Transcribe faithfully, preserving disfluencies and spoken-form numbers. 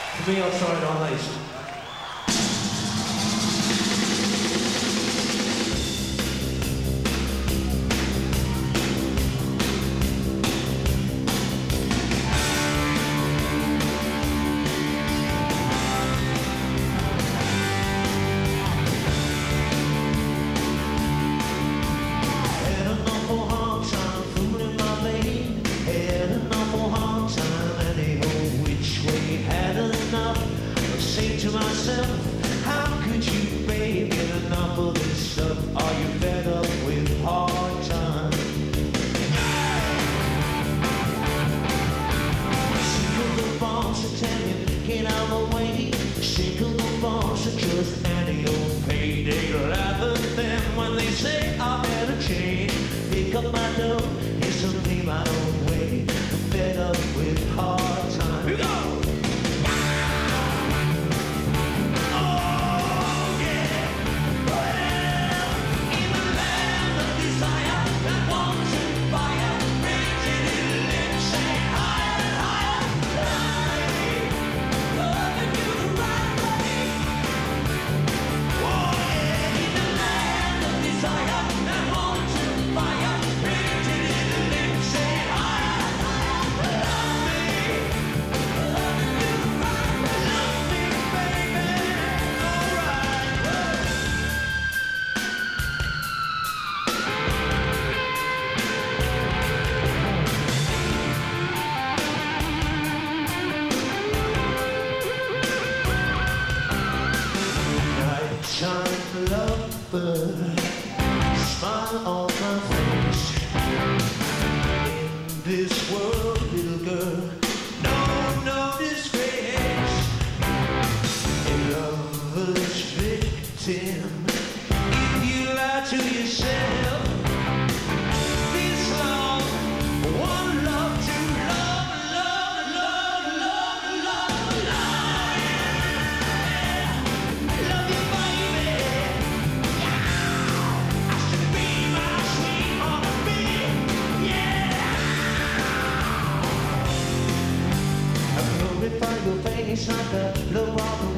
For me, I'll try it on these. To myself, how could you, babe, get enough of this stuff? Are you fed up with hard times? Sick of the boss that tell you, get out of the way. Sick of the boss that just any old payday. Laugh at them when they say I better change. Pick up my dough, here's some pay my own way. I'm fed up with hard times. Here we go! Nighttime lover, smile on my face. In this world, little girl, no, no disgrace. A lover's victim, if you lie to yourself. This love, one love, two love, love, love, love, love, love, yeah. Love you, baby. Yeah. I should be my sweetheart, baby. Yeah. I glorify your face like a love.